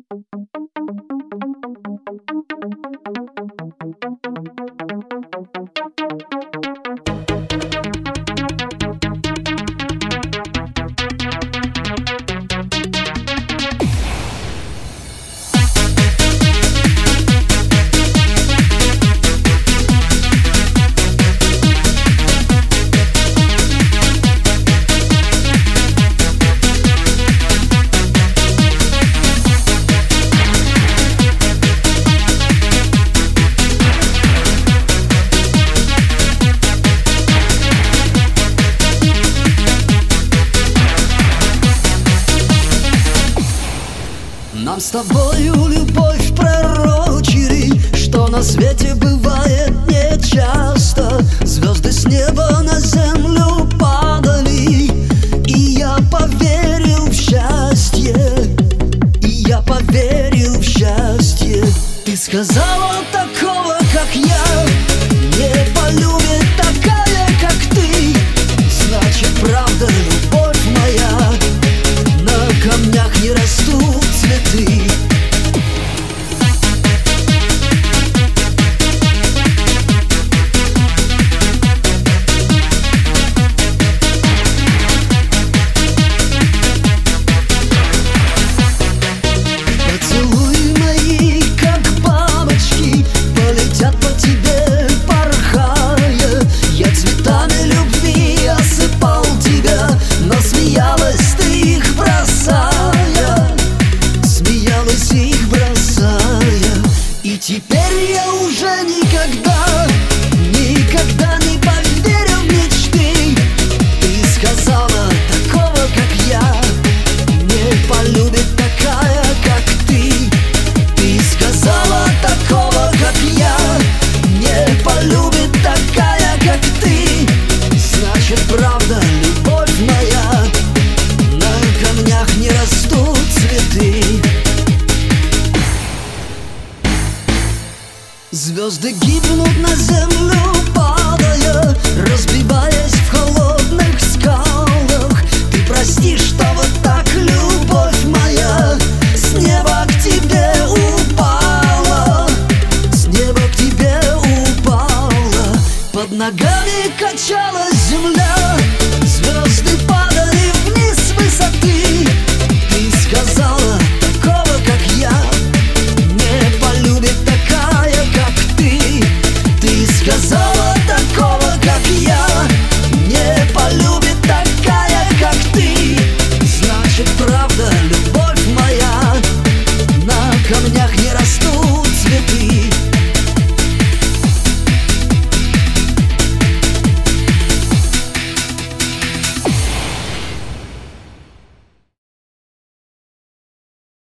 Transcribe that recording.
Нам с тобою любовь пророчили, что на свете бывает нечасто. Звезды с неба на землю падали, и я поверил в счастье, и я поверил в счастье. Ты сказала, такого, как я, не полюбит такая, как ты. Значит, правда, любовь моя, на камнях не растут цветы. Поцелуи мои, как бабочки, полетят по тебе, порхая. Я цветами любви осыпал тебя, но смеялась ты их бросая, смеялась их бросая. И теперь я уже никогда, никогда не поверю в мечты. Ты сказала, такого, как я, не полюбит такая, как ты. Ты сказала, такого, как я, не полюбит такая, как ты. Значит, правда, любовь моя, на камнях не растут цветы. Звезды гибнут на землю, падая, разбивая